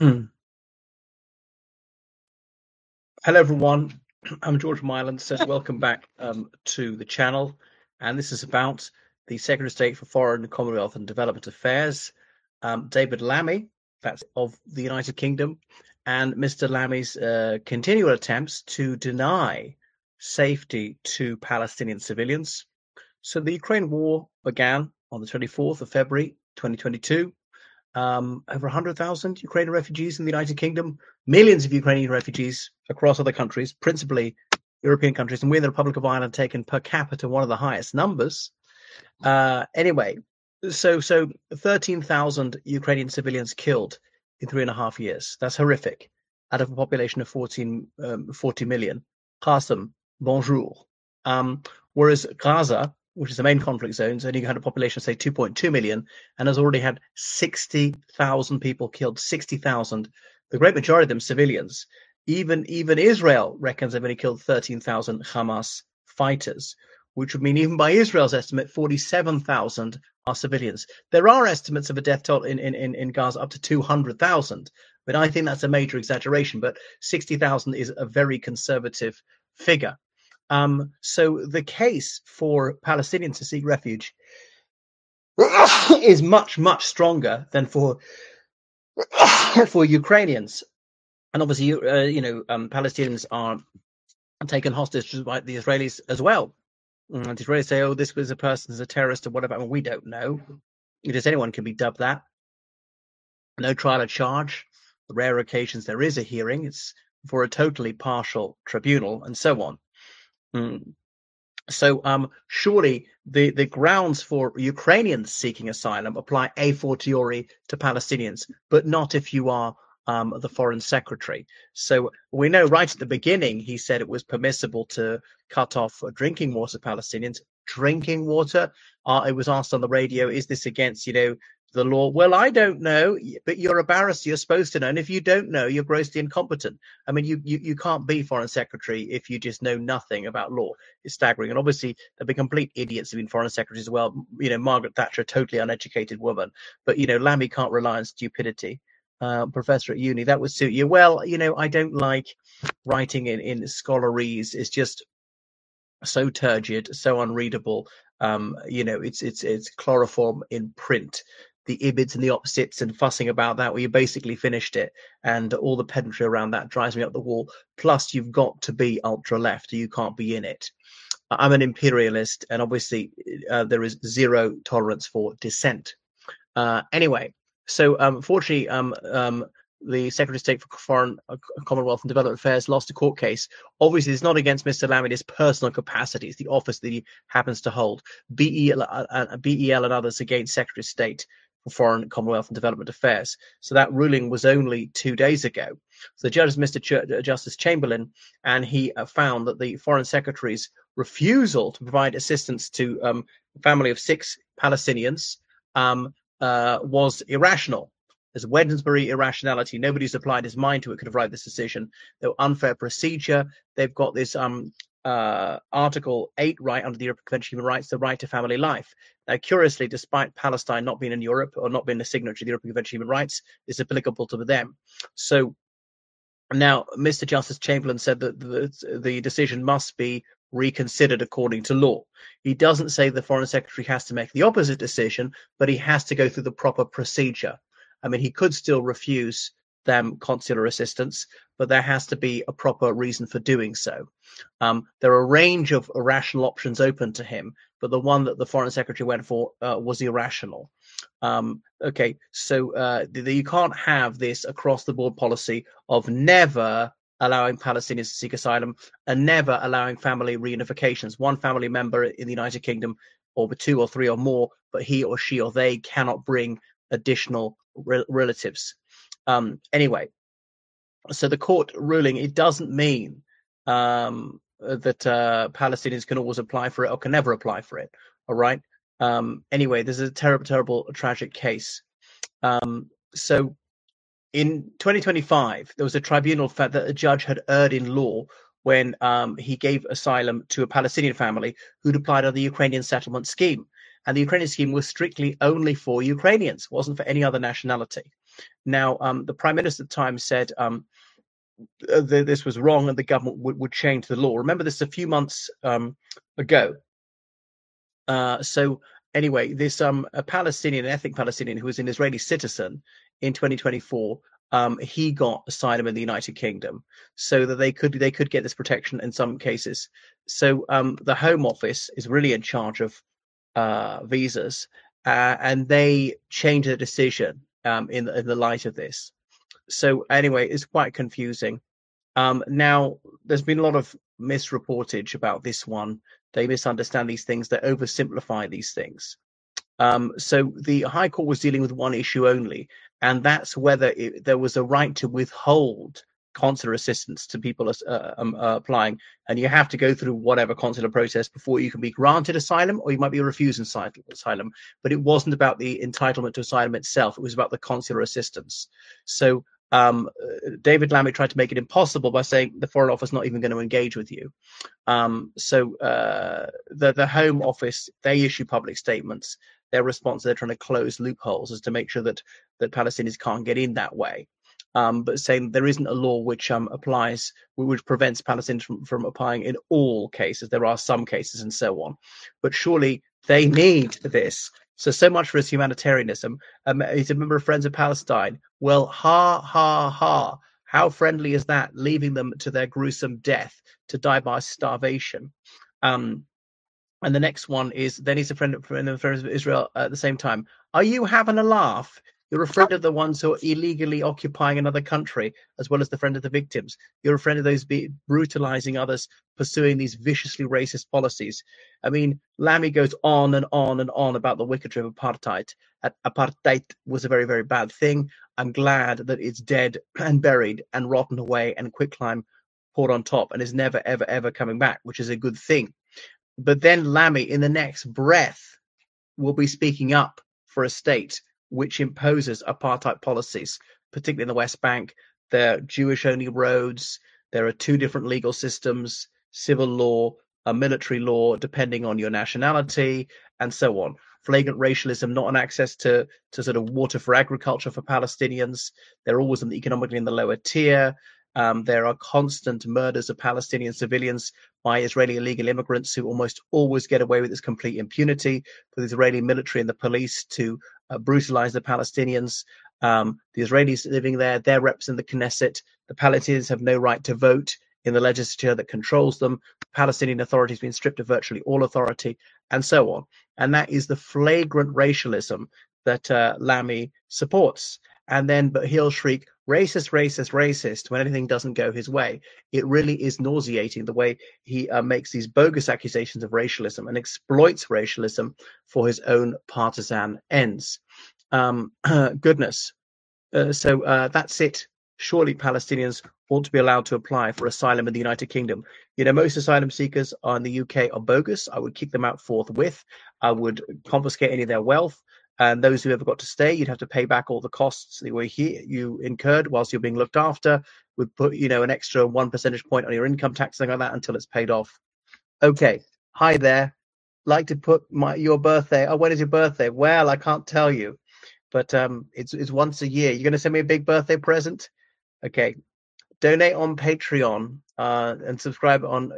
Hmm. Hello, everyone. I'm George Myland. Says welcome back to the channel, and this is about the Secretary of State for Foreign, Commonwealth, and Development Affairs, David Lammy, that's of the United Kingdom, and Mr. Lammy's continual attempts to deny safety to Palestinian civilians. So the Ukraine war began on the 24th of February, 2022. Over 100,000 Ukrainian refugees in the United Kingdom, millions of Ukrainian refugees across other countries, principally European countries, and we in the Republic of Ireland taken per capita one of the highest numbers. Anyway, so 13,000 Ukrainian civilians killed in 3.5 years. That's horrific. Out of a population of 40 million. Qasim, bonjour. Whereas Gaza, which is the main conflict zones, only had a population of say 2.2 million and has already had 60,000 people killed. 60,000. The great majority of them civilians. Even Israel reckons they've only killed 13,000 Hamas fighters, which would mean even by Israel's estimate, 47,000 are civilians. There are estimates of a death toll in Gaza up to 200,000, but I think that's a major exaggeration. But 60,000 is a very conservative figure. So the case for Palestinians to seek refuge is much, much stronger than for Ukrainians. And obviously, Palestinians are taken hostage by the Israelis as well. And the Israelis say, "Oh, this was a person as a terrorist or whatever." I mean, we don't know. Just anyone can be dubbed that. No trial or charge. The rare occasions there is a hearing, it's for a totally partial tribunal, and so on. So surely the grounds for Ukrainians seeking asylum apply a fortiori to Palestinians, but not if you are the foreign secretary. So we know right at the beginning he said it was permissible to cut off drinking water to Palestinians. Drinking water. It was asked on the radio, is this against the law? Well, I don't know, but you're a barrister, you're supposed to know, and if you don't know, you're grossly incompetent. I mean, you can't be foreign secretary if you just know nothing about law. It's staggering. And obviously there'll be complete idiots who've been foreign secretaries as well. Margaret Thatcher, a totally uneducated woman, but Lammy can't rely on stupidity. Professor at uni, that would suit you. Well, I don't like writing in scholaries. It's just so turgid, so unreadable. It's chloroform in print. The ibids and the opposites and fussing about that, well, you basically finished it, and all the pedantry around that drives me up the wall. Plus, you've got to be ultra left, or you can't be in it. I'm an imperialist, and obviously there is zero tolerance for dissent. Anyway, so fortunately, the Secretary of State for Foreign, Commonwealth and Development Affairs lost a court case. Obviously, it's not against Mr. Lammy in his personal capacity. It's the office that he happens to hold. BEL and others against Secretary of State for Foreign, Commonwealth and Development Affairs. So that ruling was only 2 days ago. So the judge is Mr. Justice Chamberlain, and he found that the Foreign Secretary's refusal to provide assistance to a family of 6 Palestinians was irrational. There's Wednesbury irrationality. Nobody's applied his mind to it could have arrived at this decision. There were unfair procedure. They've got this Article 8 right under the European Convention of Human Rights, the right to family life. Now, curiously, despite Palestine not being in Europe or not being a signatory to the European Convention of Human Rights, it's applicable to them. So now, Mr. Justice Chamberlain said that the decision must be reconsidered according to law. He doesn't say the Foreign Secretary has to make the opposite decision, but he has to go through the proper procedure. I mean, he could still refuse them consular assistance, but there has to be a proper reason for doing so. There are a range of irrational options open to him, but the one that the Foreign Secretary went for was irrational. Okay, so you can't have this across-the-board policy of never allowing Palestinians to seek asylum and never allowing family reunifications. One family member in the United Kingdom, or 2 or 3 or more, but he or she or they cannot bring additional relatives. Anyway, so the court ruling, it doesn't mean that Palestinians can always apply for it or can never apply for it. All right. Anyway, this is a terrible, terrible, tragic case. So in 2025, there was a tribunal fact that a judge had erred in law when he gave asylum to a Palestinian family who'd applied on the Ukrainian settlement scheme. And the Ukrainian scheme was strictly only for Ukrainians, wasn't for any other nationality. Now, the Prime Minister at the time said this was wrong and the government would change the law. Remember this a few months ago. So anyway, this a Palestinian, ethnic Palestinian who was an Israeli citizen in 2024, he got asylum in the United Kingdom, so that they could get this protection in some cases. So the Home Office is really in charge of visas, and they changed the decision in the light of this. So anyway, it's quite confusing. Now, there's been a lot of misreportage about this one. They misunderstand these things. They oversimplify these things. So the High Court was dealing with one issue only, and that's whether there was a right to withhold consular assistance to people applying, and you have to go through whatever consular process before you can be granted asylum, or you might be refused asylum. But it wasn't about the entitlement to asylum itself; it was about the consular assistance. So David Lammy tried to make it impossible by saying the Foreign Office is not even going to engage with you. So the Home Office, they issue public statements. Their response, they're trying to close loopholes as to make sure that Palestinians can't get in that way. But saying there isn't a law which applies, which prevents Palestinians from applying in all cases. There are some cases and so on. But surely they need this. So much for his humanitarianism. He's a member of Friends of Palestine. Well, ha. How friendly is that? Leaving them to their gruesome death to die by starvation. And the next one is, then he's a friend of Israel at the same time. Are you having a laugh? You're a friend of the ones who are illegally occupying another country, as well as the friend of the victims. You're a friend of those brutalizing others, pursuing these viciously racist policies. I mean, Lammy goes on and on and on about the wicked of apartheid. Apartheid was a very, very bad thing. I'm glad that it's dead and buried and rotten away and quicklime poured on top and is never, ever, ever coming back, which is a good thing. But then Lammy, in the next breath, will be speaking up for a state which imposes apartheid policies, particularly in the West Bank. There are Jewish-only roads. There are two different legal systems, civil law, a military law, depending on your nationality, and so on. Flagrant racialism, not an access to sort of water for agriculture for Palestinians. They're always economically in the lower tier. There are constant murders of Palestinian civilians by Israeli illegal immigrants who almost always get away with this complete impunity for the Israeli military and the police to brutalize the Palestinians. The Israelis living there, they're representing the Knesset. The Palestinians have no right to vote in the legislature that controls them. The Palestinian Authority has been stripped of virtually all authority, and so on. And that is the flagrant racialism that Lammy supports. And then, but he'll shriek, racist, when anything doesn't go his way. It really is nauseating the way he makes these bogus accusations of racialism and exploits racialism for his own partisan ends. Goodness. So that's it. Surely Palestinians ought to be allowed to apply for asylum in the United Kingdom. You know, most asylum seekers in the UK are bogus. I would kick them out forthwith. I would confiscate any of their wealth. And those who ever got to stay, you'd have to pay back all the costs that were here you incurred whilst you're being looked after. Would put, an extra 1 percentage point on your income tax, something like that, until it's paid off. Okay. Hi there. Like to put your birthday. Oh, when is your birthday? Well, I can't tell you, but it's once a year. You're going to send me a big birthday present? Okay. Donate on Patreon and subscribe on,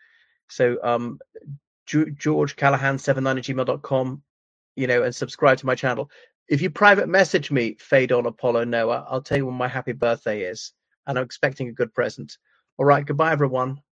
so George Callahan 79@gmail.com. And subscribe to my channel. If you private message me, Fadon Apollo Noah, I'll tell you when my happy birthday is. And I'm expecting a good present. All right, goodbye, everyone.